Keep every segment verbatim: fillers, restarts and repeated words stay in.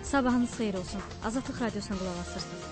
Sabahınız xeyir olsun. Azadlıq Radiosuna qulaq asırsınız.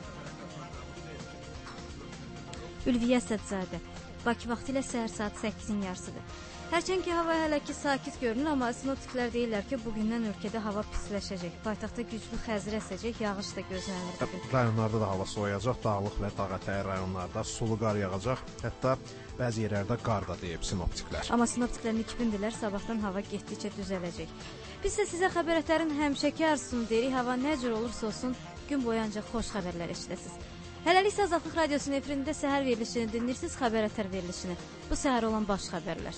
Ülviyə Sədzadə. Bakı vaxtı ilə səhər saat səkkizin yarısıdır. Hərçənd ki, hava hələ ki sakit görünür, amma sinoptiklər deyirlər ki, bugündən ölkədə hava pisləşəcək. Paytaxtda güclü xəzir əsəcək, yağış da gözlənilir bugün. Rayonlarda da hava soyuyacaq, dağlıq və dağətəyi rayonlarda sulu qar yağacaq, hətta bəzi yerlərdə qar da deyib sinoptiklər. Amma sinoptiklərin iki gündürlər, sabahdan hava getdikcə düzələcək. Biz də sizə xəbərətlərin həmişəki arzusunu deyirik, hava nə cür olursa olsun, gün boyu ancaq xoş xəbərlər eşidəsiniz. Hələlik isə Azadlıq Radiosunun efirində səhər verilişini dinləyirsiniz, xəbərətlər verilişini. Bu səhər olan baş xəbərlər.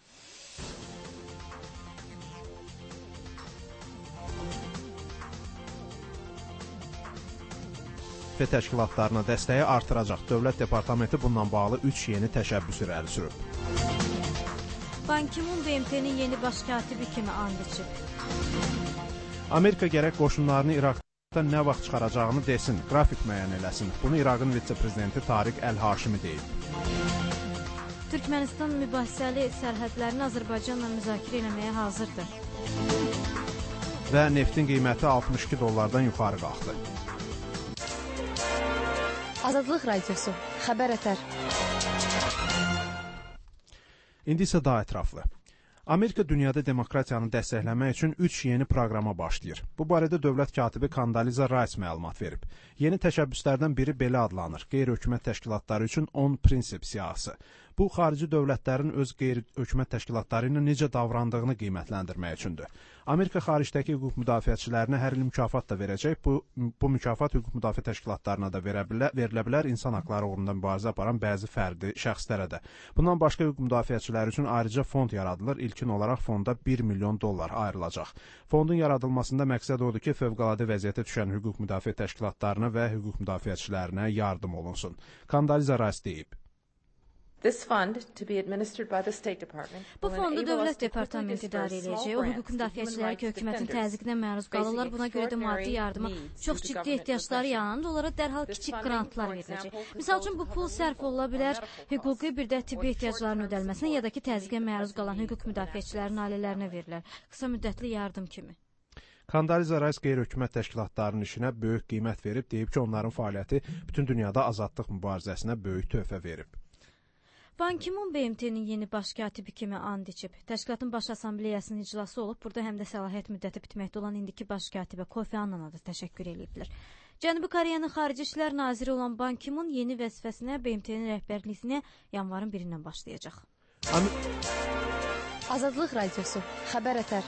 Və təşkilatlarına dəstəyi artıracaq. Dövlət Departamenti bundan bağlı üç yeni təşəbbüs irəli sürüb. Ban Ki-mun B M T-nin yeni baş katibi kimi and içib. Amerika gərək qoşunlarını İraqda nə vaxt çıxaracağını desin, qrafik müəyyən eləsin. Bunu İraqın vitse-prezidenti Tariq Əl-Haşimi deyib. Türkmənistan mübahisəli sərhədlərini Azərbaycanla müzakirə etməyə hazırdır. Və neftin qiyməti altmış iki dollardan yuxarı qalxdı. Azadlıq Radiosu, xəbər ətər. İndi isə daha ətraflı. Amerika dünyada demokratiyanı dəstəkləmək üçün üç yeni proqrama başlayır. Bu barədə dövlət katibi Kandaliza Rice məlumat verib. Yeni təşəbbüslərdən biri belə adlanır: qeyri-hökumət təşkilatları üçün on prinsip siyahısı. Bu, xarici dövlətlərin öz qeyri-hökumət təşkilatları ilə necə davrandığını qiymətləndirmək üçündür. Amerika xaricdəki hüquq müdafiəçilərinə hər il mükafat da verəcək. Bu, bu mükafat hüquq müdafiə təşkilatlarına da verə bilər, verilə bilər, insan haqları uğrunda mübarizə aparan bəzi fərdi şəxslərə də. Bundan başqa hüquq müdafiəçiləri üçün ayrıca fond yaradılır. İlkin olaraq fonda bir milyon dollar ayrılacaq. Fondun yaradılmasında məqsəd odur ki, fövqəladə vəziyyətə düşən hüquq müdafiə təşkilatlarına və hüquq müdafiəçilərinə yardım olunsun. Kandaliza Rice deyib. Bu fondu Dövlət Departamenti idarə edəcək. O, hüquq müdafiəçiləri ki, hökumətin təzyiqinə məruz qalırlar. Buna görə də maddi yardıma çox ciddi ehtiyacları yanında onlara dərhal kiçik qrantlar veriləcək. Misal üçün, bu pul sərf ola bilər hüquqi bir də tibbi ehtiyacların ödəlməsinə ya da ki, təzyiqə məruz qalan hüquq müdafiəçilərinin ailələrinə verilər. Qısa müddətli yardım kimi. Kandaliza Rice qeyri-hökumət təşkilatlarının işinə böyük qiymət verib, deyib ki, onların fəaliyyəti bütün dünyada azadlıq mübarizəsinə böyük töhfə verib. Ban Ki-mun B M T-nin yeni baş katibi kimi and içib. Təşkilatın baş assambleyasının iclası olub. Burada həm də səlahiyyət müddəti bitməkdə olan indiki baş katibə Kofi Annana da təşəkkür ediblər. Cənubi Koreyanın Xarici İşlər Naziri olan Ban Ki-mun yeni vəzifəsinə B M T-nin rəhbərliyinə yanvarın birindən başlayacaq. Am Azadlıq Radiosu, xəbər ətər.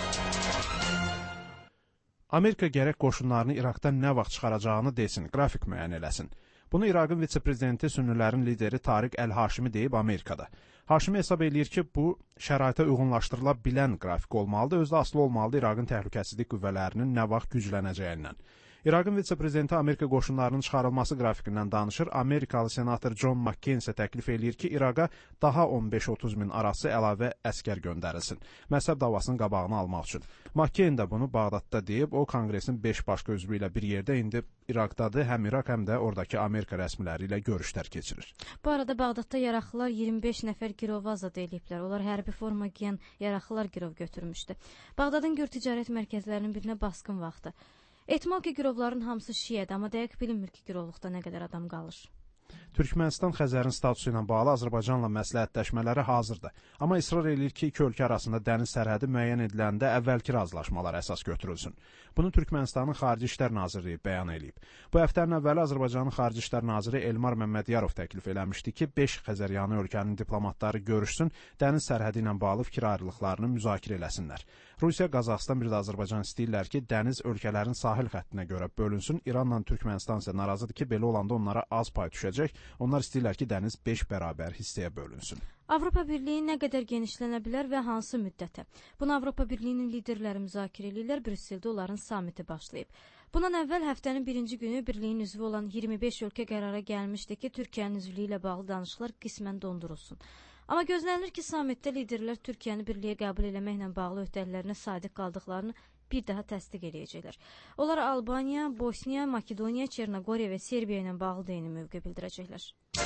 Amerika gərək qoşunlarını İraqdan nə vaxt çıxaracağını desin, qrafik müəyyən eləsin. Bunu İraqın vitse-prezidenti sünnilərin lideri Tariq Əl-Haşimi deyib Amerikada. Haşimi hesab eləyir ki, bu şəraitə uyğunlaşdırıla bilən qrafik olmalıdır, özdə asılı olmalıdır İraqın təhlükəsizlik qüvvələrinin nə vaxt güclənəcəyindən. İraqın vitse-prezidenti Amerika qoşunlarının çıxarılması qrafikindən danışır. Amerikalı senator John McCain isə təklif eləyir ki, İraqa daha on beş otuz min arası əlavə əskər göndərilsin, məzhəb davasının qabağını almaq üçün. McCain də bunu Bağdadda deyib, o konqresin beş başqa üzvü ilə bir yerdə indi İraqdadır, həm İraq, həm də oradakı Amerika rəsmiləri ilə görüşlər keçirir. Bu arada Bağdadda yaraqlılar iyirmi beş nəfər girovu azad ediblər. Onlar hərbi forma geyən yaraqlılar girov götürmüşdü. Bağdadın gür ticarət mərkəzlərinin birinə basqın vaxtı. Ehtimal ki, girovların hamısı şiədir, amma dəqiq bilinmir ki, girovluqda nə qədər adam qalır. Türkmənistan Xəzərin statusu ilə bağlı Azərbaycanla məsləhətləşmələri hazırdır. Amma israr edir ki, iki ölkə arasında dəniz sərhədi müəyyən ediləndə əvvəlki razılaşmalar əsas götürülsün. Bunu Türkmənistanın Xarici İşlər Nazirliyi bəyan edib. Bu həftənin əvvəli Azərbaycanın Xarici İşlər Naziri Elmar Məmmədiyarov təklif eləmişdi ki, beş Xəzəryanı ölkənin diplomatları görüşsün, dəniz sərhədi ilə bağlı fikir ayrılıqlarını müzakirə eləsinlər. Rusiya, Qazaxıstan, bir də Azərbaycan istəyirlər ki, dəniz ölkələrin sahil xəttinə görə bölünsün. İranla Türkmənistan isə narazıdır ki, belə olanda onlara az pay düşəcək. Onlar istəyirlər ki, dəniz beş bərabər hissəyə bölünsün. Avropa Birliyi nə qədər genişlənə bilər və hansı müddətə? Bunu Avropa Birliyinin liderləri müzakirə edirlər, Brüsseldə onların samiti başlayıb. Bundan əvvəl həftənin birinci günü Birliyin üzvü olan iyirmi beş ölkə qərara gəlmişdi ki, Türkiyənin üzvlüyü ilə bağlı danışıqlar qismən dondurulsun. Amma gözlənilir ki, samitdə liderlər Türkiyəni birliyə qəbul eləməklə bağlı öhdəliklərinə sadiq qaldıqlarını bir daha təsdiq edəcəklər. Onlar Albaniya, Bosniya, Makedoniya, Çernogoriya və Serbiya ilə bağlı da yeni mövqe bildirəcəklər.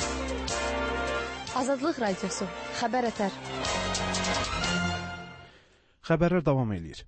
Azadlıq Radiosu, xəbər ətər. Xəbərlər davam edir.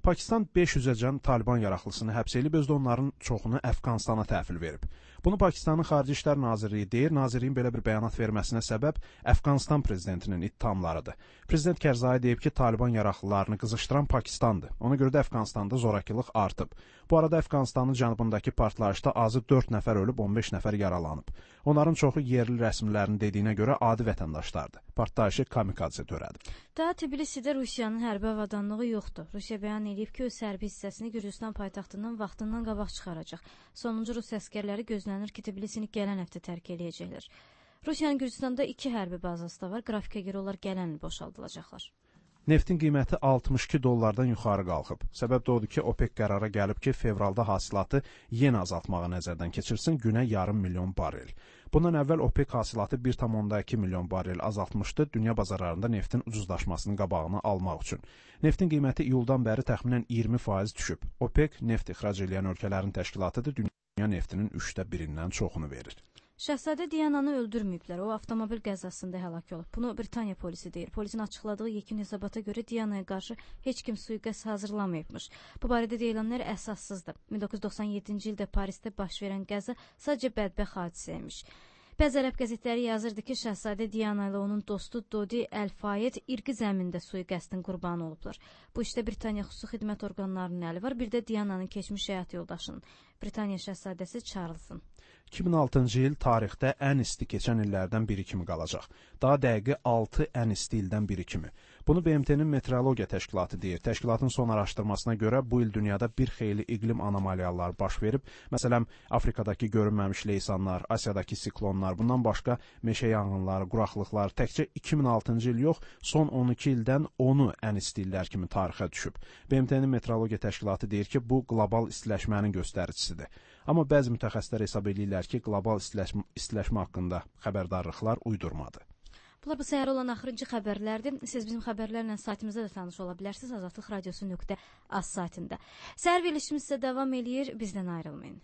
Pakistan beş yüzəcən Taliban yaraqlısını həbs edib, özdə onların çoxunu Əfqanistana təhvil verib. Bunu Pakistanın Xarici İşlər Nazirliyi deyir, nazirliyin belə bir bəyanat verməsinə səbəb Əfqanistan prezidentinin ittihamlarıdır. Prezident Kərzai deyib ki, Taliban yaraqlılarını qızışdıran Pakistandır. Ona görə də Əfqanistanda zorakılıq artıb. Bu arada Əfqanistanın cənubundakı partlayışda azı dörd nəfər ölüb, on beş nəfər yaralanıb. Onların çoxu yerli rəsmilərin dediyinə görə adi vətəndaşlardır. Partlayışı kamikadze törədib. Daha Tbilisidə Rusiyanın hərbi avadanlığı yoxdur. Rusiya bəyan edib ki, öz hərbi hissəsini Gürcüstan paytaxtından vaxtından qabaq çıxaracaq. Sonuncu Rus əskərləri gözlənir ki, Tbilisini gələn həftə tərk eləyəcəklər. Rusiyanın Gürcüstanda iki hərbi bazası da var. Qrafikə görə onlar gələn il boşaldılacaqlar. Neftin qiyməti altmış iki dollardan yuxarı qalxıb. Səbəb də odur ki, OPEC qərara gəlib ki, fevralda hasilatı yenə azaltmağı nəzərdən keçirsin, günə yarım milyon barel. Bundan əvvəl OPEC hasilatı bir tam iki milyon barel azaltmışdı, dünya bazarlarında neftin ucuzlaşmasının qabağını almaq üçün. Neftin qiyməti iyuldan bəri təxminən iyirmi faiz düşüb. OPEC neft ixrac edən ölkələrin təşkilatıdır, dünya neftinin üçdə birindən çoxunu verir. Şəhzadə Diananı öldürməyiblər. O, avtomobil qəzasında həlak olub. Bunu Britaniya polisi deyir. Polisin açıqladığı yekun hesabata görə Dianaya qarşı heç kim sui-qəsd hazırlamayıbmış. Bu barədə deyilənlər əsassızdır. min doqquz yüz doxsan yeddinci ildə Parisdə baş verən qəza sadəcə bədbəxt hadisəymiş. Bəzi ərəb qəzetləri yazırdı ki, Şəhzadə Diana ilə onun dostu Dodi Əl-Fayed irqi zəmində sui-qəsdin qurbanı olublar. Bu işdə Britaniya xüsusi xidmət orqanlarının əli var, bir də Diananın keçmiş həyat yoldaşının, Britaniya Şəhzadəsi Charles'ın. iki min altıncı il tarixdə ən isti keçən illərdən biri kimi qalacaq. Daha dəqiqi altı ən isti ildən biri kimi. Bunu B M T'nin Meteorologiya Təşkilatı deyir. Təşkilatın son araşdırmasına görə bu il dünyada bir xeyli iqlim anomaliyaları baş verib. Məsələn, Afrikadakı görünməmiş leysanlar, Asiyadakı siklonlar, bundan başqa meşə yanğınları, quraqlıqlar təkcə iki min altıncı il yox, son on iki ildən onu ən isti illər kimi tarixə düşüb. B M T'nin Meteorologiya Təşkilatı deyir ki, bu qlobal istiləşmənin göstəricisidir. Amma bəzi mütəxəssislər hesab edirlər ki, qlobal istiləşmə, istiləşmə haqqında xəbərdarlıqlar uydurmadır. Bunlar bu səhər olan axırıncı xəbərlərdir. Siz bizim xəbərlərlə saytımızda da tanış ola bilərsiniz. azadlıq radiosu nöqtə az saytında. Səhər verilişimiz isə davam eləyir. Bizdən ayrılmayın.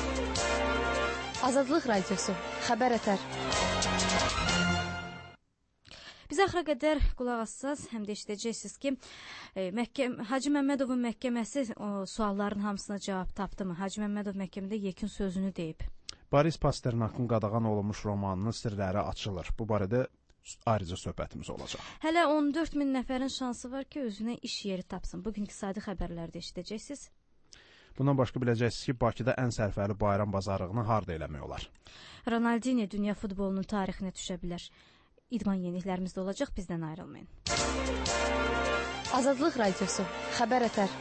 Azadlıq radiosu. Xəbər ətər. Biz axıra qədər qulaq assaz, həm də eşidəcəksiniz ki, e, məhkəm, Hacı Məmmədovun məhkəməsi o, sualların hamısına cavab tapdı mı? Hacı Məmmədov məhkəmədə yekun sözünü deyib. Boris Pasternakın qadağan olunmuş romanının sirləri açılır. Bu barədə ayrıca söhbətimiz olacaq. Hələ on dörd min nəfərin şansı var ki, özünə iş yeri tapsın. Bugünkü iqtisadi xəbərlərdə eşidəcəksiniz. Bundan başqa biləcəksiniz ki, Bakıda ən sərfəli bayram bazarlığını harda eləmək olar? Ronaldinho dünya futbolunun tarixinə düşə bilər. İdman yeniliklərimiz də olacaq, bizdən ayrılmayın. Azadlıq radiosu. Xəbər ətər.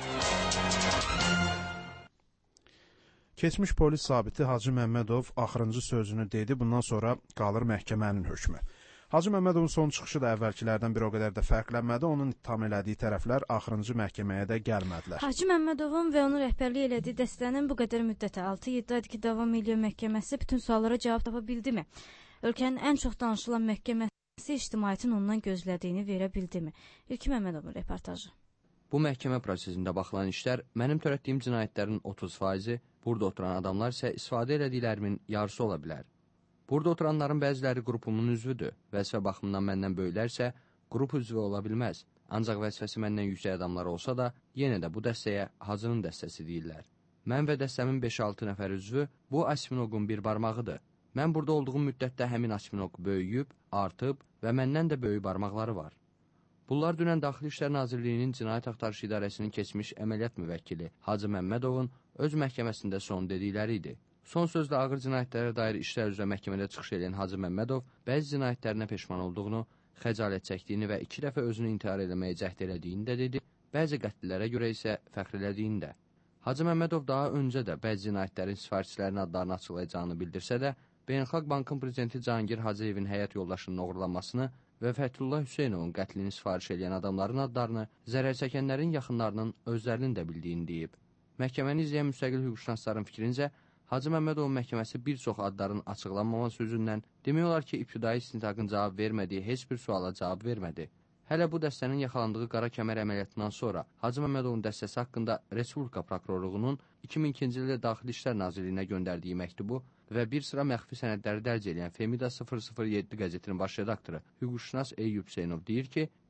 Keçmiş polis zabiti Hacı Məmmədov axırıncı sözünü dedi, bundan sonra qalır məhkəmənin hökmü. Hacı Məmmədovun son çıxışı da əvvəlkilərdən bir o qədər də fərqlənmədi. Onun ittiham elədiyi tərəflər axırıncı məhkəməyə də gəlmədilər. Hacı Məmmədovun və onun rəhbərlik elədiyi dəstənin bu qədər müddətə altı yeddi aydır ki, davam edən məhkəməsi bütün suallara cavab tapa bildimi? Ölkənin ən çox danışılan məhkəməsi ictimaiyyətin ondan gözlədiyini verə bildimi? İlkin Məmmədovun reportajı. Bu məhkəmə prosesində baxılan işlər mənim törətdiyim cinayətlərin otuz faizi, burada oturan adamlar isə istifadə elədiklərimin yarısı ola bilər. Burada oturanların bəziləri qrupumun üzvüdür. Vəzifə baxımından məndən böyüklərsə, qrup üzvü ola bilməz. Ancaq vəzifəsi məndən yüksək adamlar olsa da, yenə də bu dəstəyə Hacının dəstəsi deyirlər. Mən və dəstəmin beş altı nəfər üzvü bu Asminoqun bir barmağıdır. Mən burada olduğum müddətdə həmin Asminoq böyüyüb, artıb və məndən də böyük barmaqları var. Bunlar dünən Daxili İşlər Nazirliyinin Cinayət Axtarışı İdarəsinin keçmiş əməliyyat müvəkkili Hacı Məmmədovun öz məhkəməsində son dedikləri idi. Son sözlə ağır cinayətlərə dair işlər üzrə məhkəmədə çıxış edən Hacı Məmmədov bəzi cinayətlərinə peşman olduğunu, xəcalət çəkdiyini və iki dəfə özünü intihar eləməyə cəhd elədiyini də dedi, bəzi qətllərə görə isə fəxr elədiyini də. Hacı Məmmədov daha öncə də bəzi cinayətlərin sifarişçilərinin adlarını açıqlayacağını bildirsə də, Beynəlxalq Bankın prezidenti Cahangir Hacıyevin həyat yoldaşının oğurlanmasını və Fəthullah Hüseynovun qətlini sifariş edən adamların adlarını zərər çəkənlərin yaxınlarının özlərinin də bildiyini deyib. Məhkəməni izləyən müstəqil hüquqşünasların fikrincə, Hacı Məmmədovun məhkəməsi bir çox adların açıqlanmaması üzündən demək olar ki, ibtidai istintaqın cavab vermədiyi heç bir suala cavab vermədi. Hələ bu dəstənin yaxalandığı qara kəmər əməliyyatından sonra Hacı Məmmədovun dəstəsi haqqında Respublika Prokurorluğunun iki min ikinci ildə Daxili İşlər Nazirliyinə göndərdiyi məktubu və bir sıra məxfi sənədləri dərc edən Femida sıfır sıfır yeddi qəzetinin baş redaktoru hüquqşünas Eyyub Hüseynov deyir ki,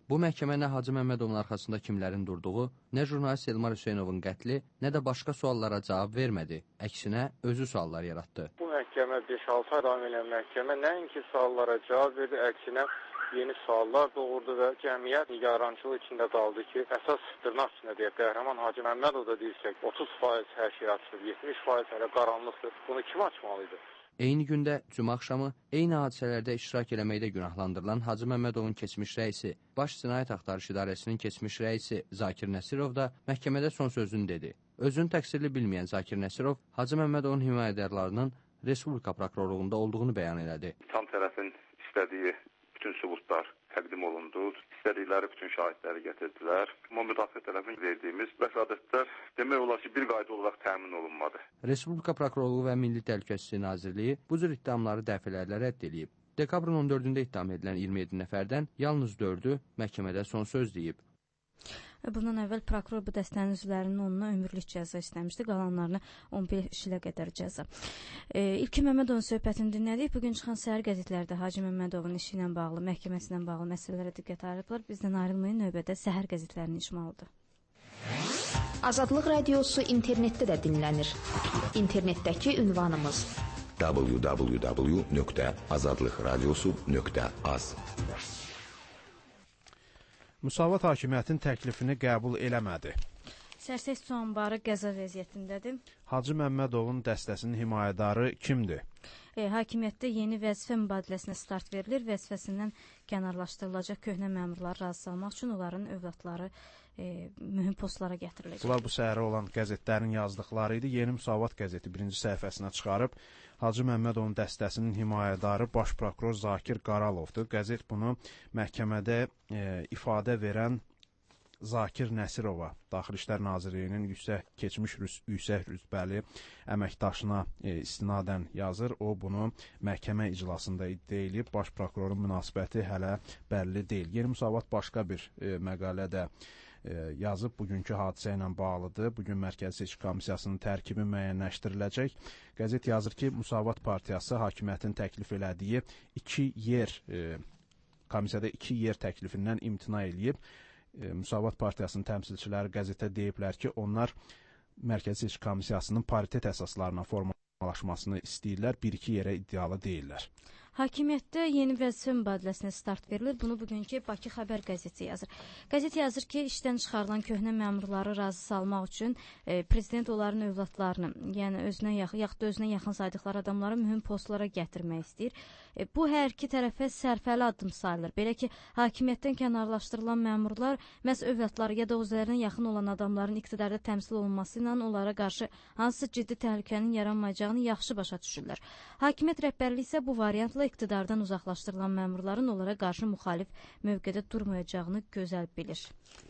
Bu məhkəmə nə Hacı Məmmədovun arxasında kimlərin durduğu, nə jurnalist Elmar Hüseynovun qətli, nə də başqa suallara cavab vermədi. Əksinə, özü suallar yaratdı. Bu məhkəmə beş altı ay davam edən məhkəmə nəinki suallara cavab verdi, əksinə yeni suallar doğurdu və cəmiyyət nigarançılıq içində qaldı ki, əsas dırnaq içində deyək, qəhrəman Hacı Məmmədov da deyirsək, otuz faiz hər şey açılıb, yetmiş faiz hələ qaranlıqdır. Bunu kim açmalıydı? Eyni gündə cümə axşamı eyni hadisələrdə iştirak eləməkdə günahlandırılan Hacı Məmmədovun keçmiş rəisi, Baş Cinayət Axtarış İdarəsinin keçmiş rəisi Zakir Nəsirov da məhkəmədə son sözünü dedi. Özünü təqsirli bilməyən Zakir Nəsirov Hacı Məmmədovun himayədərlərinin Respublika prokurorluğunda olduğunu bəyan elədi. Tam tərəfin istədiyi bütün sübutlar təqdim olundu. İstədikləri bütün şahidləri gətirdilər. Amma müdafiə tərəfin verdiyimiz vəsadətlər demək olar ki, bir qayda olaraq təmin olunmadı. Respublika Prokurorluğu və Milli Təhlükəsizlik Nazirliyi bu cür ittihamları dəfələrlə rədd edib. Dekabrın on dördündə ittiham edilən iyirmi yeddi nəfərdən yalnız dördü məhkəmədə son söz deyib. Bundan əvvəl prokuror bu dəstənin üzvlərinin onunla ömürlük cəza istəmişdi, qalanlarını on beş ilə qədər cəza. E, İlkin Məmmədovun söhbətini dinlədik. Bugün çıxan səhər qəzetlərdə Hacı Məmmədovun işi ilə bağlı, məhkəməsi ilə bağlı məsələlərə diqqət ayırıblar. Bizdən ayrılmayın, növbədə səhər qəzetlərinin işmalıdır. Azadlıq Radiosu internetdə də dinlənir. İnternetdəki ünvanımız w w w nöqtə azadlıq radiosu nöqtə az. Müsavat hakimiyyətin təklifini qəbul eləmədi. Sərsəy su anbarı qəza vəziyyətindədir. Hacı Məmmədovun dəstəsinin himayədarı kimdir? E, hakimiyyətdə yeni vəzifə mübadiləsinə start verilir. Vəzifəsindən kənarlaşdırılacaq köhnə məmurları razı salmaq üçün onların övladları e, mühüm postlara gətiriləcək. Bunlar bu səhərə olan qəzetlərin yazdıqları idi. Yeni Müsavat qəzeti birinci səhifəsinə çıxarıb Hacı Məmmədovun dəstəsinin himayədarı baş prokuror Zakir Qaralovdur. Qəzet bunu məhkəmədə e, ifadə verən Zakir Nəsirova, Daxili İşlər Nazirliyinin yüksək keçmiş yüksək rütbəli əməkdaşına e, istinadən yazır. O bunu məhkəmə iclasında iddia edib. Baş prokurorun münasibəti hələ bəlli deyil. Yeni Müsavat başqa bir e, məqalədə e, yazıb, bugünkü hadisə ilə bağlıdır. Bugün Mərkəzi Seçki Komissiyasının tərkibi müəyyənləşdiriləcək. Qəzet yazır ki, Müsavat Partiyası hakimiyyətin təklif elədiyi iki yer, e, komissiyada iki yer təklifindən imtina eləyib. E, Müsavat Partiyasının təmsilçiləri qəzetə deyiblər ki, onlar Mərkəzi Seçki Komissiyasının paritet əsaslarına formalaşmasını istəyirlər, bir-iki yerə iddialı deyirlər. Hakimiyyətdə yeni vəzifə mübadiləsinə start verilir. Bunu bugünkü Bakı Xəbər qəzeti yazır. Qəzet yazır ki, işdən çıxarılan köhnə məmurları razı salmaq üçün e, prezident onların övladlarını, yəni özünə yaxın, yaxud da özünə yaxın saydıqları adamları mühüm postlara gətirmək istəyir. E, bu hər iki tərəfə sərfəli addım sayılır. Belə ki, hakimiyyətdən kənarlaşdırılan məmurlar məhz övladları ya da özlərinə yaxın olan adamların iqtidarda təmsil olunması ilə onlara qarşı hansı ciddi təhlükənin yaranmayacağını yaxşı başa düşürlər. Hakimiyyət rəhbərliyi isə bu variantla iqtidardan uzaqlaşdırılan məmurların onlara qarşı müxalif mövqedə durmayacağını gözəl bilir.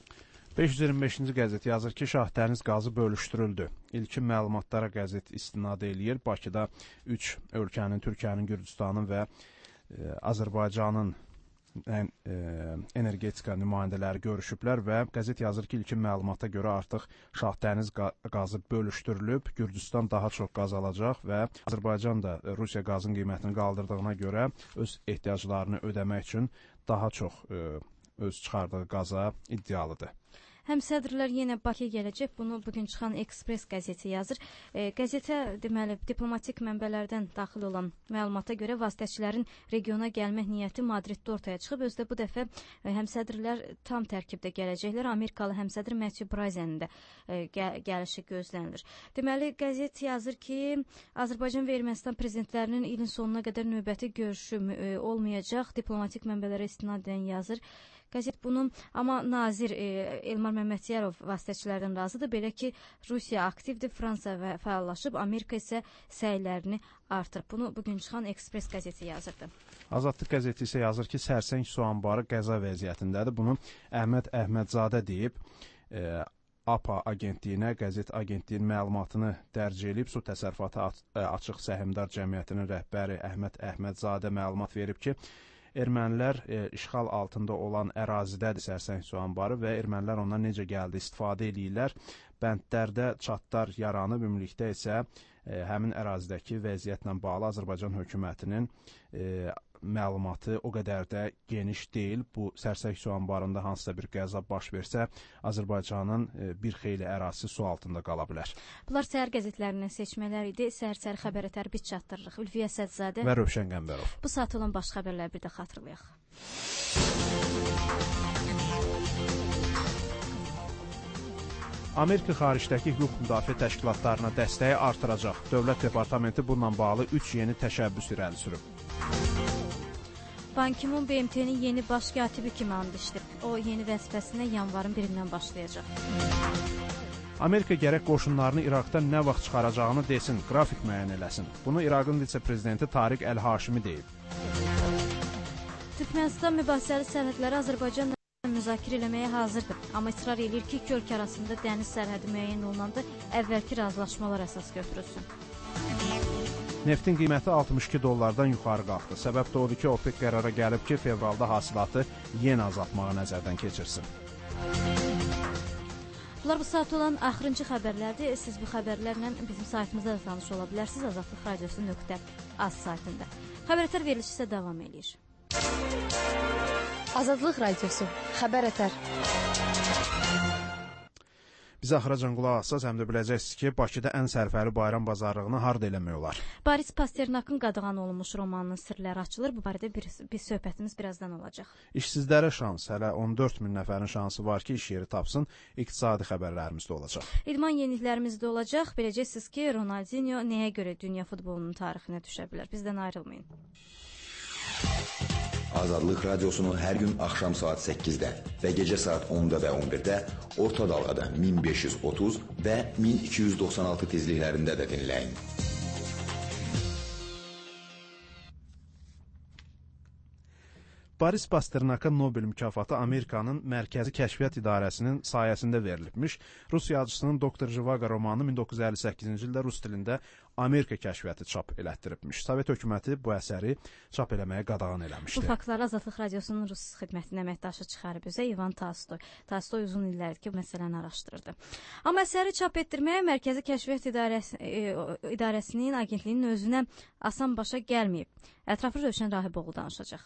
beş yüz iyirmi beşinci qəzet yazır ki, Şahdəniz qazı bölüşdürüldü. İlkin məlumatlara qəzet istinad eləyir. Bakıda üç ölkənin, Türkiyənin, Gürcüstanın və e, Azərbaycanın ən, e, energetika nümayəndələri görüşüblər və qəzet yazır ki, ilkin məlumata görə artıq Şahdəniz qazı bölüşdürülüb, Gürcüstan daha çox qaz alacaq və Azərbaycan da Rusiya qazın qiymətini qaldırdığına görə öz ehtiyaclarını ödəmək üçün daha çox e, öz çıxardığı qaza iddialıdır. Həmsədrlər yenə Bakıya gələcək. Bunu bugün çıxan Ekspres qəzeti yazır. E, qəzetə deməli diplomatik mənbələrdən daxil olan məlumata görə vasitəçilərin regiona gəlmək niyyəti Madriddə ortaya çıxıb. Özdə bu dəfə e, həmsədrlər tam tərkibdə gələcəklər. Amerikalı həmsədr Matthew Brazenin də e, gəl gəlişi gözlənilir. Deməli qəzet yazır ki, Azərbaycan və Ermənistan prezidentlərinin ilin sonuna qədər növbəti görüşü e, olmayacaq. Diplomatik mənbələrə istinadən yazır. Qəzet bunun, amma nazir e, Elmar Məmmədiyarov vasitəçilərdən razıdır. Belə ki, Rusiya aktivdir, Fransa və fəallaşıb, Amerika isə səylərini artırıb. Bunu bugün çıxan Ekspres qəzeti yazırdı. Azadlıq qəzeti isə yazır ki, Sərsəng su anbarı qəza vəziyyətindədir. Bunu Əhməd Əhmədzadə deyib. E, A P A agentliyinə, qəzet agentliyin məlumatını dərc edib, su təsərrüfatı açıq səhmdar cəmiyyətinin rəhbəri Əhməd Əhmədzadə məlumat verib ki, ermənilər e, işğal altında olan ərazidədir Sərsəng su anbarı və ermənilər ondan necə gəldi istifadə edirlər. Bəndlərdə çatlar yaranıb, ümumilikdə isə e, həmin ərazidəki vəziyyətlə bağlı Azərbaycan hökumətinin e, məlumatı o qədər də geniş deyil. Bu Sərsəng su anbarında hansısa bir qəza baş versə, Azərbaycanın bir xeyli ərazisi su altında qala bilər. Bunlar səhər qəzetlərindən seçmələr idi. Səhər-səhər xəbər ətər biz çatdırırıq. Ülviyə Sədzadə və Rövşən Qəmbərov. Bu saat olan baş xəbərləri bir də xatırlayaq. Amerika xaricdəki hüquq müdafiə təşkilatlarına dəstəyi artıracaq. Dövlət Departamenti bununla bağlı üç yeni təşəbbüs irəli sürüb. Ban Ki-mun B M T-nin yeni baş katibi kimi and içdi. O, yeni vəzifəsinə yanvarın birindən başlayacaq. Amerika gərək qoşunlarını İraqdan nə vaxt çıxaracağını desin, qrafik müəyyən eləsin. Bunu İraqın vitse-prezidenti Tariq Əl-Haşimi deyib. Türkmənistan mübahisəli sərhədləri Azərbaycanla müzakirə eləməyə hazırdır. Amma israr edir ki, iki ölkə arasında dəniz sərhədi müəyyən olunanda əvvəlki razılaşmalar əsas götürülsün. Neftin qiyməti altmış iki dollardan yuxarı qalxdı. Səbəb də odur ki, OPEC qərara gəlib ki, fevralda hasilatı yenə azaltmağı nəzərdən keçirsin. Bunlar bu saat olan axırıncı xəbərlərdir. Siz bu xəbərlərlə bizim saytımızda da tanış ola bilərsiniz. azadlıq radiosu nöqtə az saytında. Xəbər ətər verilişi isə davam edir. Azadlıq radiosu. Xəbər ətər. Biz axıracan qulaq assaz, həm də biləcəksiniz ki, Bakıda ən sərfəli bayram bazarlığını harda eləmək olar? Boris Pasternakın qadağan olunmuş romanının sirləri açılır. Bu barədə bir, bir söhbətimiz birazdan olacaq. İşsizlərə şans, hələ on dörd min nəfərin şansı var ki, iş yeri tapsın. İqtisadi xəbərlərimiz də olacaq. İdman yeniliklərimiz də olacaq. Biləcəksiniz ki, Ronaldinho nəyə görə dünya futbolunun tarixinə düşə bilər. Bizdən ayrılmayın. Azadlıq Radiosunu hər gün axşam saat səkkizdə və gecə saat onda və on birdə orta dalğada min beş yüz otuz və min iki yüz doxsan altı tezliklərində də dinləyin. Boris Pasternaka Nobel mükafatı Amerikanın Mərkəzi Kəşfiyyat İdarəsinin sayəsində verilibmiş. Rus yazıçısının Doktor Jivago romanı min doqquz yüz əlli səkkizinci ildə rus dilində Amerika kəşfiyyatı çap elətdiribmiş. Sovet hökuməti bu əsəri çap eləməyə qadağan eləmişdi. Bu faktları Azadlıq Radiosunun Rus xidmətinin əməkdaşı çıxarıb özə İvan Tolstoy. Tolstoy uzun illərdir ki, bu məsələni araşdırırdı. Amma əsəri çap etdirməyə Mərkəzi Kəşfiyyat İdarəsi, e, İdarəsinin agentliyinin özünə asan başa gəlməyib. Ətraflı Rövşən Rahiboğlu danışacaq.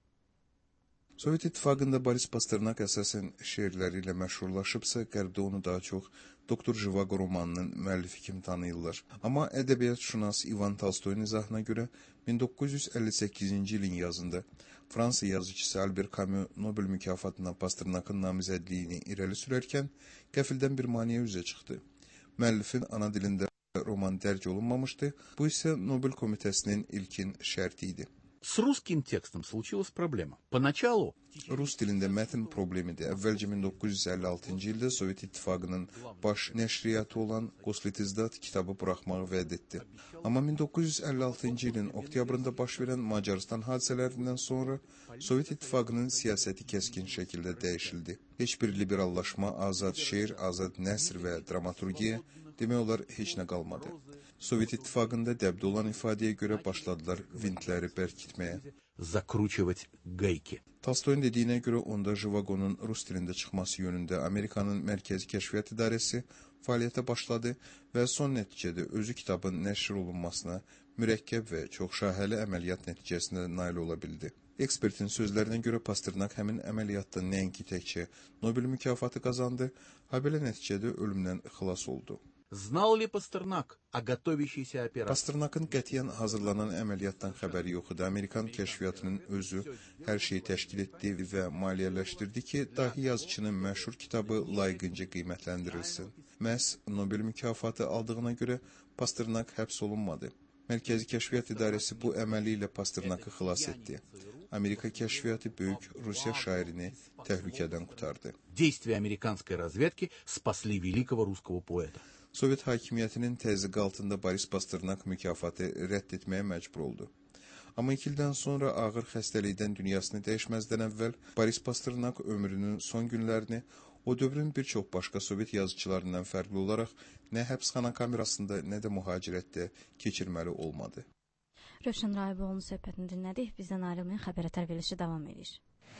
Sovet İttifaqında Boris Pasternak əsasən şeirləri ilə məşhurlaşıbsa, qərbdə onu daha çox Doktor Jivago romanının müəllifi kimi tanıyırlar. Amma ədəbiyyatşünas İvan Tolstoyun izahına görə min doqquz yüz əlli səkkizinci ilin yazında Fransa yazıcısı Albert Camus Nobel mükafatına Pasternakın namizədliyini irəli sürərkən qəfildən bir maneə üzə çıxdı. Müəllifin ana dilində roman dərc olunmamışdı. Bu isə Nobel komitəsinin ilkin şərti idi. С русским текстом случилась проблема. Поначалу Rus dilində mətn problemidir. Əvvəlcə min doqquz yüz əlli altıncı ildə Sovet İttifaqının baş nəşriyyatı olan Goslitizdat kitabı buraxmağı vəd etdi. Amma min doqquz yüz əlli altıncı ilin oktyabrında baş verən Macarıstan hadisələrindən sonra Sovet İttifaqının siyasəti kəskin şəkildə dəyişildi. Heç bir liberallaşma, azad şeir, azad nəsr və dramaturgiya demək olar heç nə qalmadı. Sovet İttifaqında dəbdə olan ifadəyə görə başladılar vintləri bərkitməyə. Zakruçivать gayki. Tolstoyun dediyinə görə onda Jivago'nun rus dilində çıxması yönündə Amerikanın Mərkəzi Kəşfiyyat İdarəsi fəaliyyətə başladı və son nəticədə özü kitabın nəşr olunmasına mürəkkəb və çoxşahiəli əməliyyat nəticəsində nail ola bildi. Ekspertin sözlərinə görə Pasternak həmin əməliyyatda nəinki təkcə Nobel mükafatı qazandı, habelə nəticədə ölümdən xilas oldu. Знал ли Пастернак о готовящейся операции? Pasternakın qətiyyən hazırlanan əməliyyatdan xəbəri yox idi. Amerikan kəşfiyyatının özü hər şeyi təşkil etdi və maliyyələşdirdi ki, dahi yazıçının məşhur kitabı layiqincə qiymətləndirilsin. Məhz Nobel mükafatı aldığına görə Pasternak həbs olunmadı. Mərkəzi Kəşfiyyat İdarəsi bu əməli ilə Pasternakı xilas etdi. Amerika kəşfiyyatı böyük Rusiya şairini təhlükədən qurtardı. Действия американской разведки спасли великого русского поэта. Sovet hakimiyyətinin təzyiqi altında Boris Pasternak mükafatı rədd etməyə məcbur oldu. Amma iki ildən sonra ağır xəstəlikdən dünyasını dəyişməzdən əvvəl Boris Pasternak ömrünün son günlərini o dövrün bir çox başqa Sovet yazıçılarından fərqli olaraq nə həbsxana kamerasında, nə də mühacirətdə keçirməli olmadı. Rövşən Rahiboğlu'nun söhbətini dinlədik. Bizdən ayrılmayın, xəbər ətər verilişi davam edir.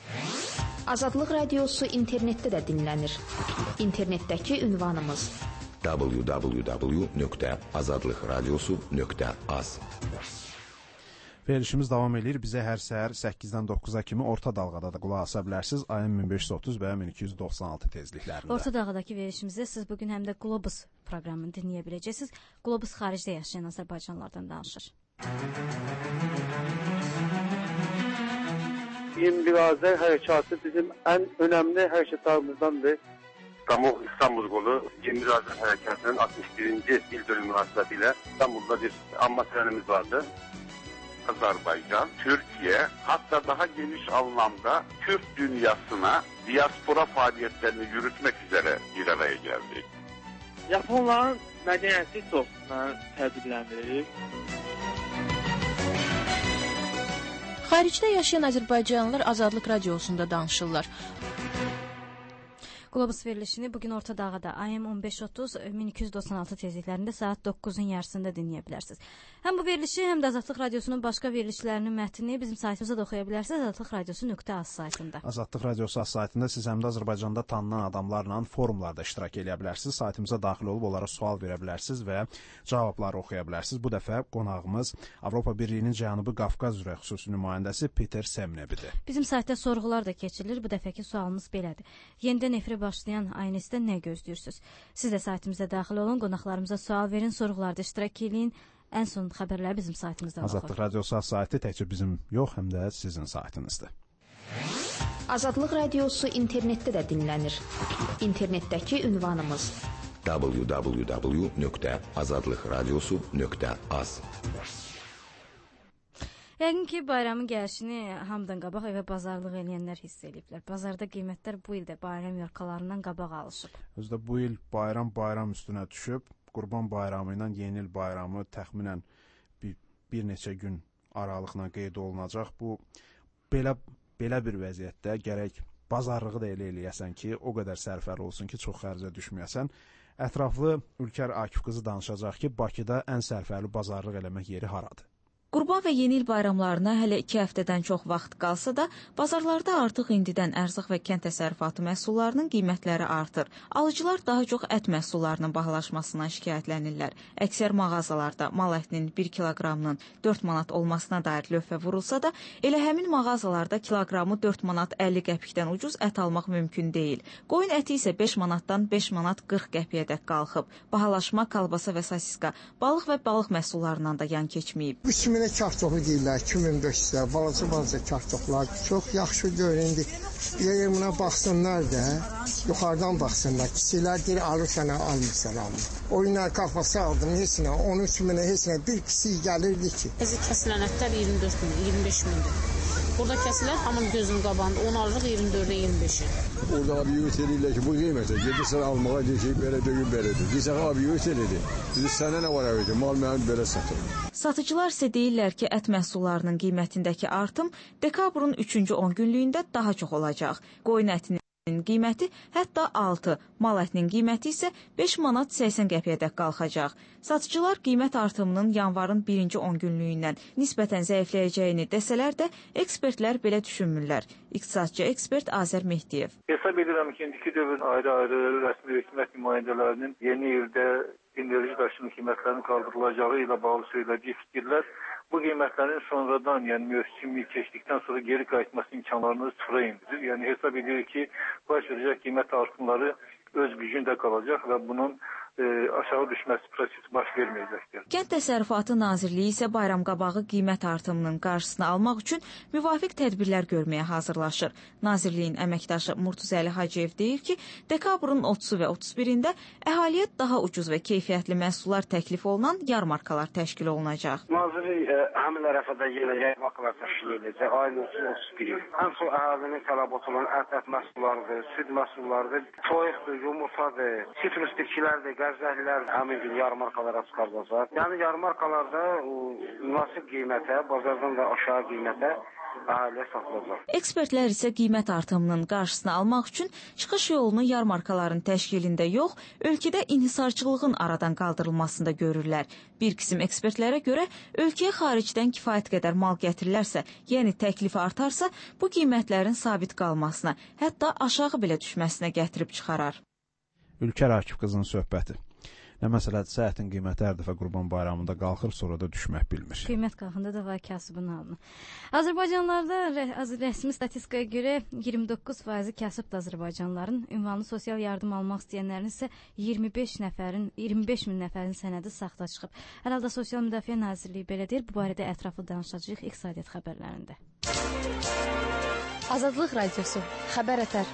Azadlıq Radiosu internetdə də dinlənir. İnternetdəki ünvanımız w w w nöqtə azadlıq radiosu nöqtə az. Verilişimiz davam edir. Bizə hər səhər səkkizdən doqquza kimi orta dalğada da qulaq asa bilərsiniz. A M min beş yüz otuz və min iki yüz doxsan altı tezliklərində. Orta dalğadakı verilişimizdə siz bugün həm də Qlobus proqramını dinləyə biləcəksiniz. Qlobus xaricdə yaşayan Azərbaycanlılardan danışır. İndirazə hərəkatı bizim ən önəmli hərəkatlarımızdandır. İstanbul qolu İndirazə hərəkatının altmış birinci il dönümü münasibətilə İstanbulda bir anma trenimiz vardı. Azərbaycan, Türkiye, hatta daha geniş anlamda Türk dünyasına diaspora faaliyetlerini yürütmek üzere bir araya geldik. Japonların mədəniyyəti çox təəccübləndirir. Xaricdə yaşayan Azərbaycanlılar Azadlıq Radiosunda danışırlar. Qlobus verilişini bugün Orta Dağda A M on beş otuz min iki yüz doxsan altı tezliklərində saat doqquzun yarısında dinləyə bilərsiniz. Həm bu verilişi, həm də Azadlıq Radiosunun başqa verilişlərinin mətnini bizim saytımızda da oxuya bilərsiniz. azadlıq radiosu nöqtə az saytında. Azadlıq Radiosu az saytında siz həm də Azərbaycanda tanınan adamlarla forumlarda iştirak edə bilərsiniz. Saytımıza daxil olub onlara sual verə bilərsiniz və cavabları oxuya bilərsiniz. Bu dəfə qonağımız Avropa Birliyinin Cənubi Qafqaz üzrə xüsusi nümayəndəsi Peter Semnebidir. Bizim saytda sorğular da keçirilir. Bu dəfəki sualımız belədir. Yenidən efirə başlayan ayınızda nə gözləyirsiniz? Siz də saytımıza daxil olun, qonaqlarımıza sual verin, sorğularda iştirak edin. Ən son xəbərlər bizim saytımızda olur. Azadlıq Radiosu saytı təkcə bizim yox, həm də sizin saytınızdır. Azadlıq Radiosu internetdə də dinlənir. İnternetdəki ünvanımız w w w nöqtə azadlıq radiosu nöqtə az. Yəqin ki, bayramın gəlişini hamıdan qabaq evə bazarlıq eləyənlər hiss ediblər. Bazarda qiymətlər bu ildə bayram yarqalarından qabaq alışıb. Özdə bu il bayram bayram üstünə düşüb. Qurban bayramı ilə yeni il bayramı təxminən bir, bir neçə gün aralıqla qeyd olunacaq. Bu belə belə bir vəziyyətdə gərək bazarlığı da elə eləyəsən ki, o qədər sərfəli olsun ki, çox xərcə düşməyəsən. Ətraflı Ülkər Akif qızı danışacaq ki, Bakıda ən sərfəli bazarlıq eləmək yeri haradır? Qurban və yeni il bayramlarına hələ iki həftədən çox vaxt qalsa da, bazarlarda artıq indidən ərzaq və kənd təsərrüfatı məhsullarının qiymətləri artır. Alıcılar daha çox ət məhsullarının bahalaşmasından şikayətlənirlər. Əksər mağazalarda mal ətinin bir kiloqramının dörd manat olmasına dair lövhə vurulsa da, elə həmin mağazalarda kiloqramı dörd manat əlli qəpikdən ucuz ət almaq mümkün deyil. Qoyun əti isə beş manatdan beş manat qırx qəpiyədək qalxıb. Bahalaşma, kalbasa və sasiska, balıq və balıq məhsullarından da yan keçməyib. Mənə kartofu deyirlər, iki min beş yüz, balaca-balaca kartoflar. Çox yaxşı göründü. Yeyimine baxsınlar da, yuxarıdan baxsınlar. Kisilər deyir, alırsan, almırsan, almır. Oyunlar kafası aldım, heç nə, on üç minə, heç nə, bir kisi gəlirdi ki. Bizi kəsilən ətlər iyirmi dörd min, iyirmi beş mindir. Burada kəsilər hamın gözünün qabağında, on alırıq iyirmi dördə iyirmi beşə. Orada abi ümit edirlər ki, bu qiymətə gedirsən almağa, deyir, belə döyün, belədir. Deyirsən, abi ümit edir. Deyir, sənə nə var əvədir, mal mənim belə satır. Satıcılar isə deyirlər ki, ət məhsullarının qiymətindəki artım dekabrın üçüncü on günlüyündə daha çox olacaq. Qoyun ətinin qiyməti hətta altı, mal ətinin qiyməti isə beş manat səksən qəpiyədək qalxacaq. Satıcılar qiymət artımının yanvarın birinci on günlüyündən nisbətən zəifləyəcəyini desələr də, ekspertlər belə düşünmürlər. İqtisadçı ekspert Azər Mehdiyev. Hesab edirəm ki, indiki dövr ayrı-ayrı rəsmi hökumət nümayəndələrinin yeni ildə enerji daşının qiymətlərinin qaldırılacağı ilə bağlı söylədiyi fikirlər bu qiymətlərin sonradan, yəni mövsümü keçdikdən sonra geri qayıtması imkanlarını sıfıra indirir. Yəni hesab edilir ki, baş verəcək qiymət artımları öz gücündə qalacaq və bunun e, aşağı düşməsi prosesi baş verməyəcəkdir. Kənd Təsərrüfatı Nazirliyi isə bayram qabağı qiymət artımının qarşısını almaq üçün müvafiq tədbirlər görməyə hazırlaşır. Nazirliyin əməkdaşı Murtuzəli Hacıyev deyir ki, dekabrın otuzu və otuz birində əhaliyə daha ucuz və keyfiyyətli məhsullar təklif olunan yarmarkalar təşkil olunacaq. Nazirlik e, həmin ərəfədə yenə yarmarkalar təşkil edəcək. Ayın otuz biri. Ən çox əhalinin tələbat olan ət, ət məhsullarıdır, süd məhsullarıdır, toyuqdur, yumurtadır, sitrus bitkilərdir, qərzəlilər həmin gün yarmarkalara çıxardacaq. Yəni yarmarkalarda münasib qiymətə, bazardan da aşağı qiymətə əhaliyə satılacaq. Ekspertlər isə qiymət artımının qarşısını almaq üçün çıxış yolunu yarmarkaların təşkilində yox, ölkədə inhisarçılığın aradan qaldırılmasında görürlər. Bir qism ekspertlərə görə ölkəyə xaricdən kifayət qədər mal gətirilərsə, yəni təklifi artarsa, bu qiymətlərin sabit qalmasına, hətta aşağı belə düşməsinə gətirib çıxarar. Ülkər Akif qızının söhbəti. Nə məsələdirsə, ətin qiyməti hər dəfə Qurban Bayramında qalxır, sonra da düşmək bilmir. Qiymət qalxında da var kasıbın alını. Azərbaycanlarda rə rəsmi statistikaya görə iyirmi doqquz faizi kasıbdır Azərbaycanlıların. Ünvanlı sosial yardım almaq istəyənlərin isə iyirmi beş nəfərin, iyirmi beş min nəfərin sənədi saxta çıxıb. Hər halda Sosial Müdafiə Nazirliyi belə deyir. Bu barədə ətraflı danışacağıq iqtisadiyyat xəbərlərində. Azadlıq Radiosu, xəbər ətər.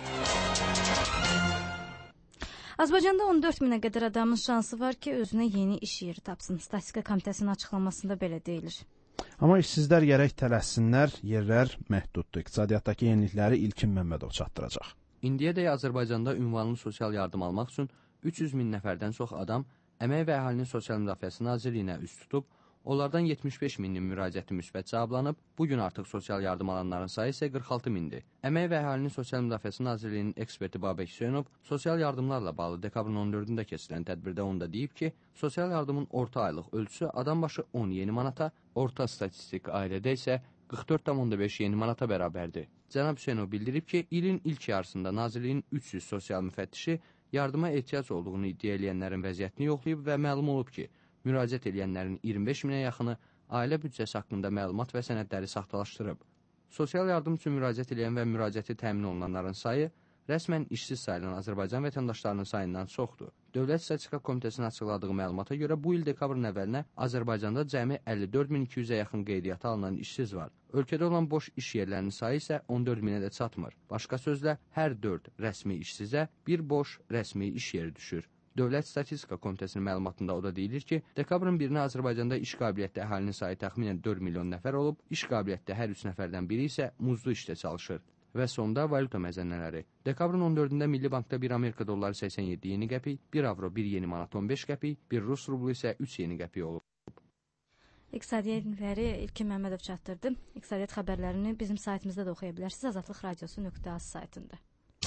Azərbaycanda on dörd minə qədər adamın şansı var ki, özünə yeni iş yeri tapsın. Statistika Komitəsinin açıqlamasında belə deyilir. Amma işsizlər gərək tələssinlər, yerlər məhduddur. İqtisadiyyatdakı yenilikləri İlkin Məmmədov çatdıracaq. İndiyədək Azərbaycanda ünvanlı sosial yardım almaq üçün üç yüz min nəfərdən çox adam Əmək və Əhalinin Sosial Müdafiəsi Nazirliyinə üz tutub, onlardan yetmiş beş minin müraciəti müsbət cavablanıb, bugün artıq sosial yardım alanların sayı isə qırx altı mindir. Əmək və Əhalinin Sosial Müdafiəsi Nazirliyinin eksperti Babək Hüseynov sosial yardımlarla bağlı dekabrın on dördündə keçirilən tədbirdə onda deyib ki, sosial yardımın orta aylıq ölçüsü adam başı on yeni manata, orta statistik ailədə isə qırx dörd tam onda beş yeni manata bərabərdir. Cənab Hüseynov bildirib ki, ilin ilk yarısında Nazirliyin üç yüz sosial müfəttişi yardıma ehtiyac olduğunu iddia eləyənlərin vəziyyətini yoxlayıb və məlum olub ki, müraciət edənlərin iyirmi beş minə yaxını ailə büdcəsi haqqında məlumat və sənədləri saxtalaşdırıb. Sosial yardım üçün müraciət edən və müraciəti təmin olunanların sayı rəsmən işsiz sayılan Azərbaycan vətəndaşlarının sayından çoxdur. Dövlət Statistika Komitəsinin açıqladığı məlumata görə bu il dekabrın əvvəlinə Azərbaycanda cəmi əlli dörd min iki yüzə yaxın qeydiyyata alınan işsiz var. Ölkədə olan boş iş yerlərinin sayı isə on dörd minə də çatmır. Başqa sözlə, hər dörd rəsmi işsizə bir boş rəsmi iş yeri düşür. Dövlət Statistika Komitəsinin məlumatında o da deyilir ki, dekabrın birinə Azərbaycanda iş qabiliyyətli əhalinin sayı təxminən dörd milyon nəfər olub, iş qabiliyyətli hər üç nəfərdən biri isə muzlu işdə çalışır. Və sonda valyuta məzənələri. Dekabrın on dördündə Milli Bankda bir Amerika dolları səksən yeddi yeni qəpik, bir avro bir yeni manat on beş qəpik, bir Rus rublu isə üç yeni qəpik olub. İqtisadiyyat yenilikləri İlkin Məmmədov çatdırdı. İqtisadiyyat xəbərlərini bizim saytımızda da oxuya bilərsiniz. azadlıq radiosu nöqtə az saytında.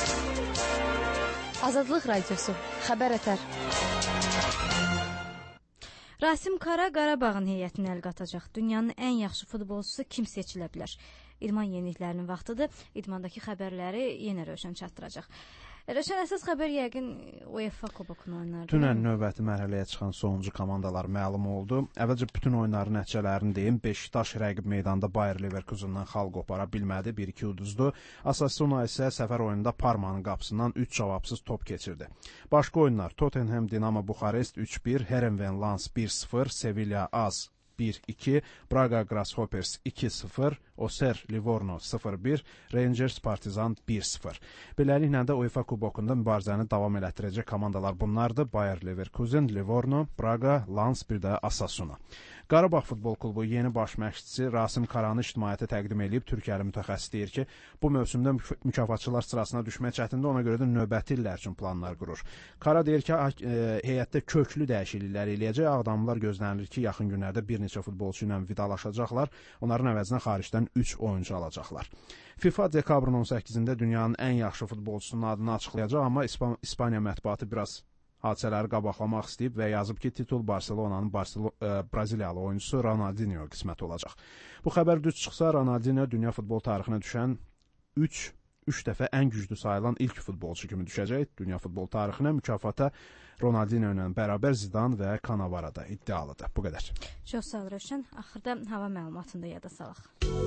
Azadlıq Radiosu, xəbər ətər. Rasim Kara Qarabağın heyətinə əl qatacaq. Dünyanın ən yaxşı futbolçusu kim seçilə bilər? İdman yeniliklərinin vaxtıdır. İdmandakı xəbərləri yenə Rövşən çatdıracaq. Rövşən, əsas xəbər yəqin UEFA Kubokunu oyunlardır. Dünən növbəti mərhələyə çıxan sonuncu komandalar məlum oldu. Əvvəlcə bütün oyunların nəticələrini deyim. Beşiktaş rəqib meydanda Bayer Leverkusendan xal qopara bilmədi. bir iki uduzdu. Asasuna isə səfər oyununda Parmanın qapısından üç cavabsız top keçirdi. Başqa oyunlar: Tottenham Dinamo Buxarest üç bir, Herenveen Lens bir sıfır, Sevilla Az bir iki, Braga Grasshoppers iki sıfır, Auxerre Livorno sıfır bir, Rangers Partizan bir sıfır. Beləliklə də UEFA Kubokunda mübarizəni davam elətdirəcək komandalar bunlardır: Bayer Leverkusen, Livorno, Braga, Lens, bir də Asasuna. Qarabağ Futbol Klubu yeni baş məşqçisi Rasim Karanı ictimaiyyətə təqdim edib. Türkiyəli mütəxəssis deyir ki, bu mövsümdə mükafatçılar sırasına düşmək çətindir, ona görə də növbəti illər üçün planlar qurur. Kara deyir ki, e, heyətdə köklü dəyişikliklər eləyəcək. Ağdamlılar gözlənilir ki, yaxın günlərdə bir neçə futbolçu ilə vidalaşacaqlar. Onların əvəzinə xaricdən üç oyuncu alacaqlar. FIFA dekabrın on səkkizində dünyanın ən yaxşı futbolçusunun adını açıqlayacaq, amma İspan İspaniya mətbuatı biraz hadisələri qabaqlamaq istəyib və yazıb ki, titul Barcelonanın Barcelo e, Braziliyalı oyuncusu Ronaldinho qismət olacaq. Bu xəbər düz çıxsa, Ronaldinho dünya futbol tarixinə düşən üç üç dəfə ən güclü sayılan ilk futbolçu kimi düşəcək dünya futbol tarixinə. Mükafata Ronaldinho ilə bərabər Zidane və Cannavaro da iddialıdır. Bu qədər. Çox sağ ol Rövşən. Axırda hava məlumatını da yada salaq.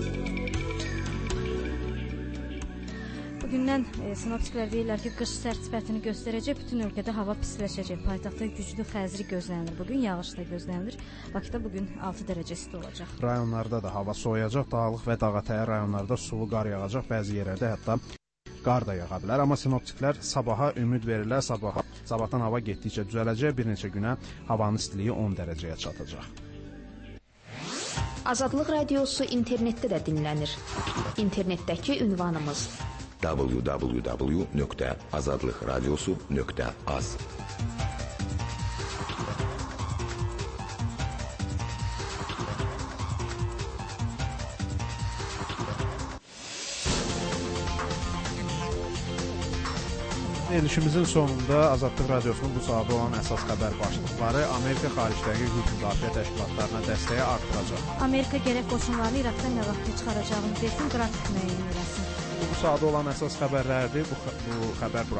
Bugündən e, sinoptiklər deyirlər ki, qış sərt sifətini göstərəcək, bütün ölkədə hava pisləşəcək. Paytaxtda güclü xəzri gözlənilir. Bugün yağış da gözlənilir. Bakıda bugün altı dərəcə isti olacaq. Rayonlarda da hava soyuyacaq. Dağlıq və dağətəyi rayonlarda sulu qar yağacaq. Bəzi yerlərdə hətta qar da yağa bilər. Amma sinoptiklər sabaha ümid verirlər. Sabaha, sabahdan hava getdikcə düzələcək. Bir neçə günə havanın istiliyi on dərəcəyə çatacaq. Azadlıq Radiosu internetdə də dinlənir. İnternetdəki ünvanımız w w w nöqtə azadlıq radiosu nöqtə az. Verilişimizin sonunda Azadlıq Radiosunun bu saatda olan əsas xəbər başlıqları: Amerika xaricdəki hüquq müdafiə təşkilatlarına dəstəyi artıracaq. Amerika gərək qoşunlarını İraqdan nə vaxt çıxaracağını desin, qrafik müəyyən eləsin. Bu saatda olan əsas xəbərlərdir. Bu, bu xəbər